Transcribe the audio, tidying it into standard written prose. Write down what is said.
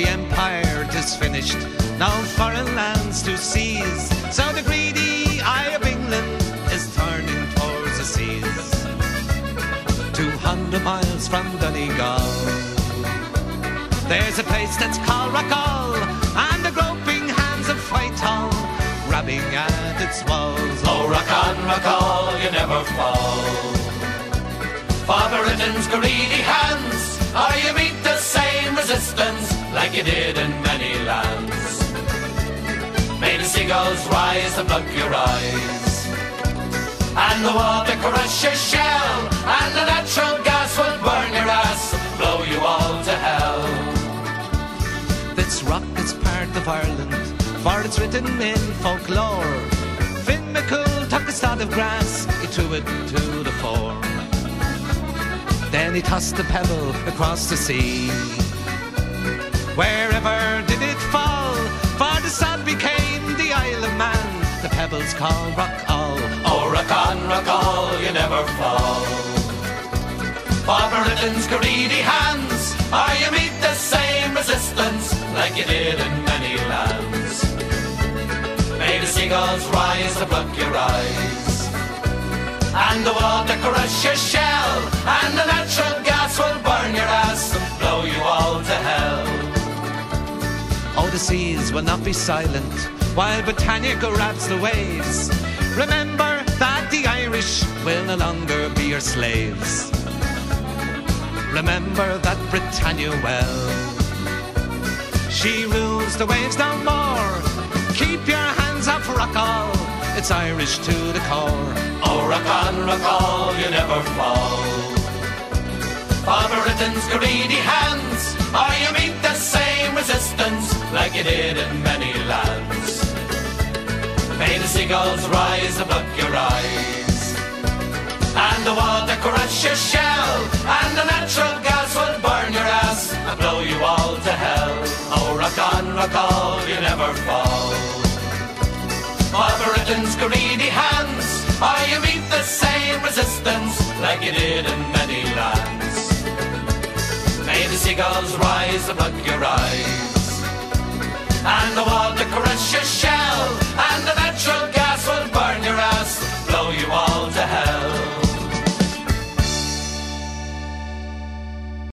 the empire is finished, no foreign lands to seize. So the greedy eye of England is turning towards the seas. 200 miles from Donegal, there's a place that's called Rockall, and the groping hands of Whitehall grabbing at its walls. Oh, rock on, Rockall, you never fall. For Britain's greedy hands, or you meet the same resistance like you did in many lands. May the seagulls rise and plug your eyes, and the water crush your shell, and the natural gas will burn your ass, blow you all to hell. This rock is part of Ireland, for it's written in folklore. Finn McCool took a sod of grass, he threw it to the fore. Then he tossed the pebble across the sea. Wherever did it fall, for the sod became the Isle of Man, the pebbles called Rockall. Oh, rock on, Rockall, you never fall. For Britain's greedy hands, or you meet the same resistance like you did in many lands. May the seagulls rise and pluck your eyes, and the water crush your shell, and the natural gas will burn your ass and blow you all to hell. Oh, the seas will not be silent while Britannia grabs the waves. Remember that the Irish will no longer be your slaves. Remember that Britannia well, she rules the waves no more. Keep your hands off Rockall, it's Irish to the core. Oh, rock on, Rockall, you never fall. For Britain's greedy hands, or you meet the same resistance like you did in many lands. May the seagulls rise and pluck your eyes, and the water crush your shell, and the natural gas will burn your ass and blow you all to hell. Oh, rock on, Rockall, you never fall. For Britain's greedy hands, or you meet the same resistance like you did in many lands. May the seagulls rise and pluck your eyes, and the water